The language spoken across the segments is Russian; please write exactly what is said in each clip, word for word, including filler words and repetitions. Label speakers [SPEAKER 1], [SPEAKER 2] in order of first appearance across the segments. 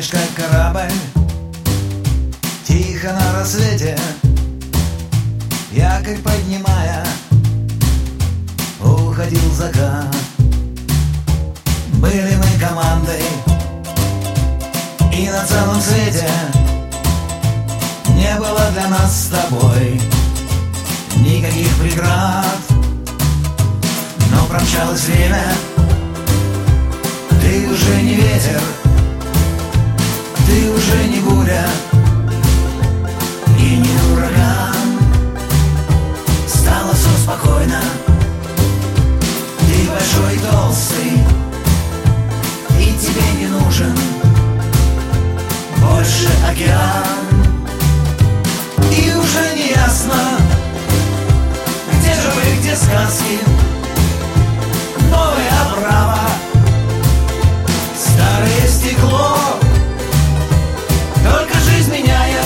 [SPEAKER 1] Плывешь как корабль, тихо на рассвете, якорь поднимая, уходил закат. Были мы командой, и на целом свете не было для нас с тобой никаких преград. Но промчалось время, ты уже не ветер, ты уже не буря и не ураган. Стало все спокойно, ты большой и толстый, и тебе не нужен больше океан. И уже не ясно, где же вы, где сказки, новая оправа, старое стекло. Только жизнь меняет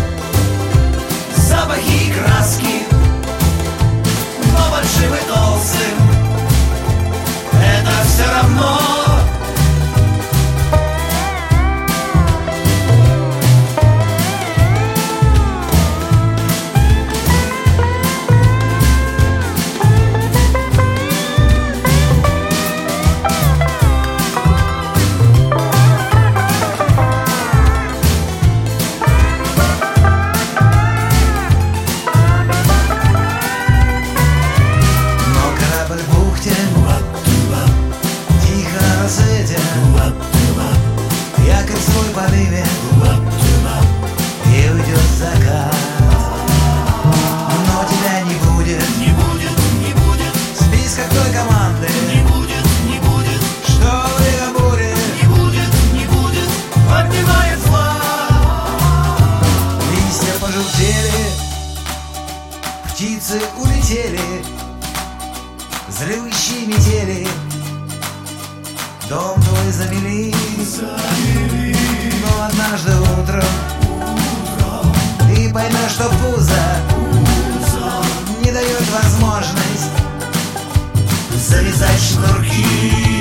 [SPEAKER 1] запахи и краски, но большим и толстым это все равно. Якорь свой подымет, и уйдет закат. Но тебя не будет,
[SPEAKER 2] Не будет, не будет,
[SPEAKER 1] в списках той команды,
[SPEAKER 2] не будет, не будет,
[SPEAKER 1] что в ее буре
[SPEAKER 2] не будет, не будет,
[SPEAKER 1] поднимает флаг. Листья пожелтели, птицы улетели, злющие метели дом твой замели. Но однажды утром,
[SPEAKER 2] утром,
[SPEAKER 1] ты поймешь, что пузо
[SPEAKER 2] пузо
[SPEAKER 1] не дает возможность
[SPEAKER 2] завязать шнурки.